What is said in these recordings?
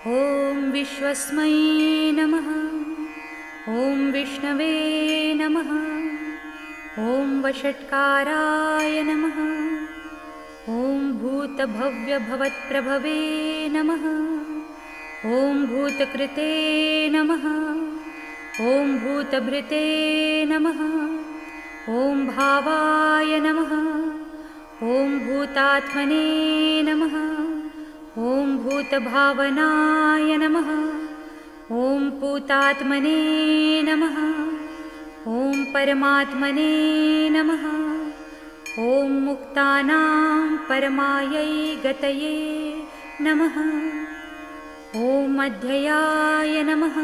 ॐ विश्वस्मै नमः। ॐ विष्णवे नमः। ॐ वषट्काराय नमः। ॐ भूतभव्यभवत्प्रभवे नमः। ॐ भूतकृते नमः। ॐ भूतभृते नमः। ॐ भावाय नमः। ॐ भूतात्मने नमः। ॐ भूतभावनाय नमः। ॐ पूतात्मने नमः। ॐ परमात्मने नमः। ॐ मुक्तानां परमायै गतये नमः। ॐ अध्ययाय नमः।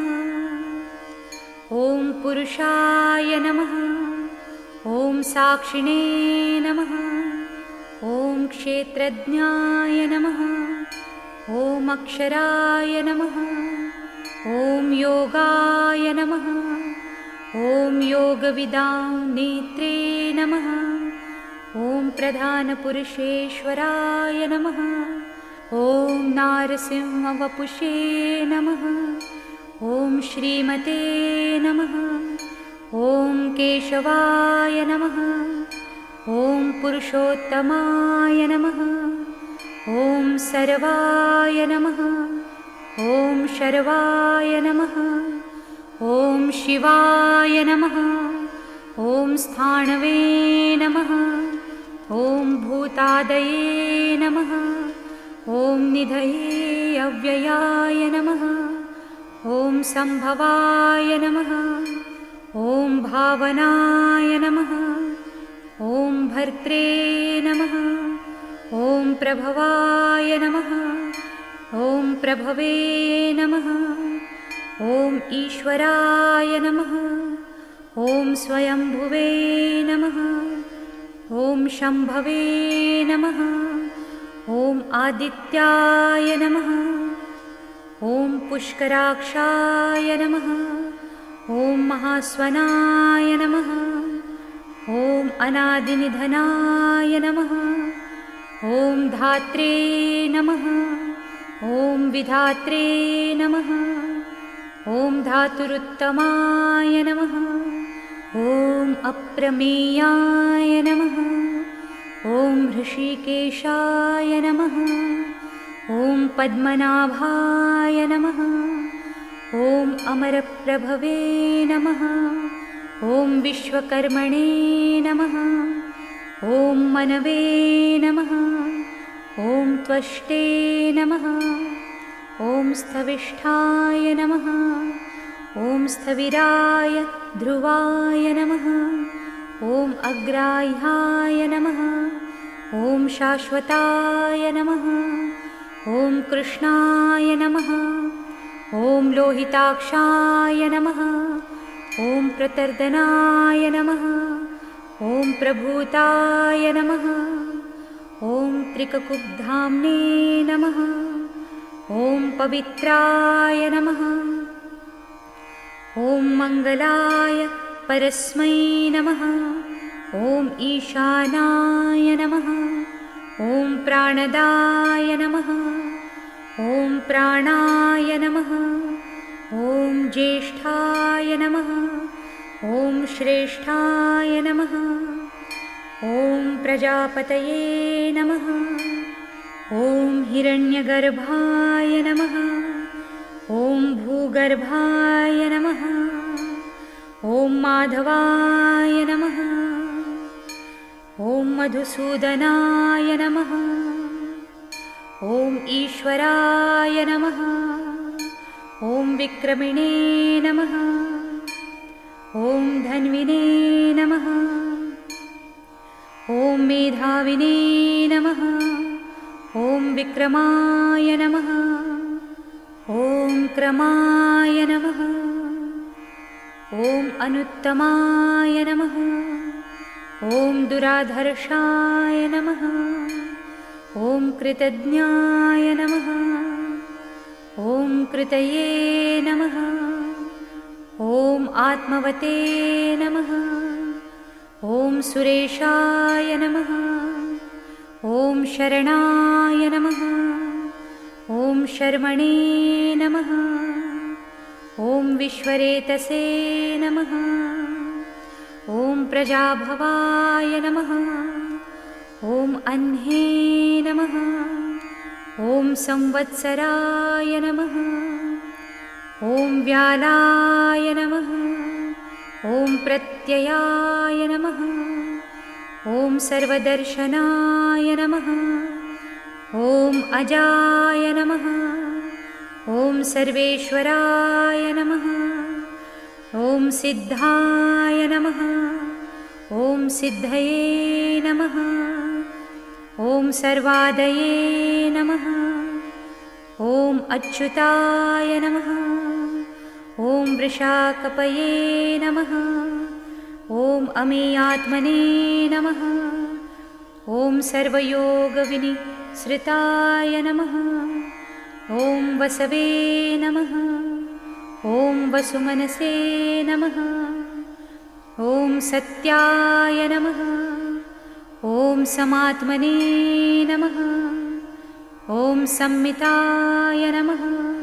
ॐ पुरुषाय नमः। ॐ साक्षिणे नमः। ॐ क्षेत्रज्ञाय नमः। ॐ अक्षराय नमः। ॐ योगाय नमः। ॐ योगविदां नेत्रे नमः। ॐ प्रधानपुरुषेश्वराय नमः। ॐ नारसिंहवपुषे नमः। ॐ श्रीमते नमः। ॐ केशवाय नमः। ॐ पुरुषोत्तमाय नमः। ॐ सर्वाय नमः। ॐ शर्वाय नमः। ॐ शिवाय नमः। ॐ स्थाणवे नमः। ॐ भूतादये नमः। ॐ निधये अव्ययाय नमः। ॐ सम्भवाय नमः। ॐ भावनाय नमः। ॐ भर्त्रे नमः। ॐ प्रभवाय नमः। ॐ प्रभवे नमः। ॐ ईश्वराय नमः। ॐ स्वयंभुवे नमः। ॐ शम्भवे नमः। ॐ आदित्याय नमः। ॐ पुष्कराक्षाय नमः। ॐ महास्वनाय नमः। ॐ अनादिनिधनाय नमः। ॐ धात्रे नमः। ॐ विधात्रे नमः। ॐ धातुरुत्तमाय नमः। ॐ अप्रमेयाय नमः। ॐ ऋषिकेशाय नमः। ॐ पद्मनाभाय नमः। ॐ अमरप्रभवे नमः। ॐ विश्वकर्मणे नमः। ॐ मनवे नमः। ॐ त्वष्टे नमः। ॐ स्थविष्ठाय नमः। ॐ स्थविराय ध्रुवाय नमः। ॐ अग्राह्याय नमः। ॐ शाश्वताय नमः। ॐ कृष्णाय नमः। ॐ लोहिताक्षाय नमः। ॐ प्रतर्दनाय नमः। ॐ प्रभूताय नमः। ॐ त्रिककुब्धाम्ने नमः। ॐ पवित्राय नमः। ॐ मङ्गलाय परस्मै नमः। ॐ ईशानाय नमः। ॐ प्राणदाय नमः। ॐ प्राणाय नमः। ॐ ज्येष्ठाय नमः। ॐ श्रेष्ठाय नमः। ॐ प्रजापतये नमः। ॐ हिरण्यगर्भाय नमः। ॐ भूगर्भाय नमः। ॐ माधवाय नमः। ॐ मधुसूदनाय नमः। ॐ ईश्वराय नमः। ॐ विक्रमिणे नमः। ॐ धन्विने नमः। ॐ मेधाविने नमः। ॐ विक्रमाय नमः। ॐ क्रमाय नमः। ॐ अनुत्तमाय नमः। ॐ दुराधर्षाय नमः। ॐ कृतज्ञाय नमः। ॐ कृतये नमः। ॐ आत्मवते नमः। ॐ सुरेशाय नमः। ॐ शरणाय नमः। ॐ शर्मणे नमः। ॐ विश्वरेतसे नमः। ॐ प्रजाभवाय नमः। ॐ अह्ने नमः। ॐ संवत्सराय नमः। ॐ व्यालाय नमः। ॐ प्रत्ययाय नमः। ॐ सर्वदर्शनाय नमः। ॐ अजाय नमः। ॐ सर्वेश्वराय नमः। ॐ सिद्धाय नमः। ॐ सिद्धये नमः। ॐ सर्वादये नमः। ॐ अच्युताय नमः। ॐ वृषाकपये नमः। ॐ अमेयात्मने नमः। ॐ सर्वयोगविनिसृताय नमः। ॐ वसवे नमः। ॐ वसुमनसे नमः। ॐ सत्याय नमः। ॐ समात्मने नमः। ॐ संमिताय नमः।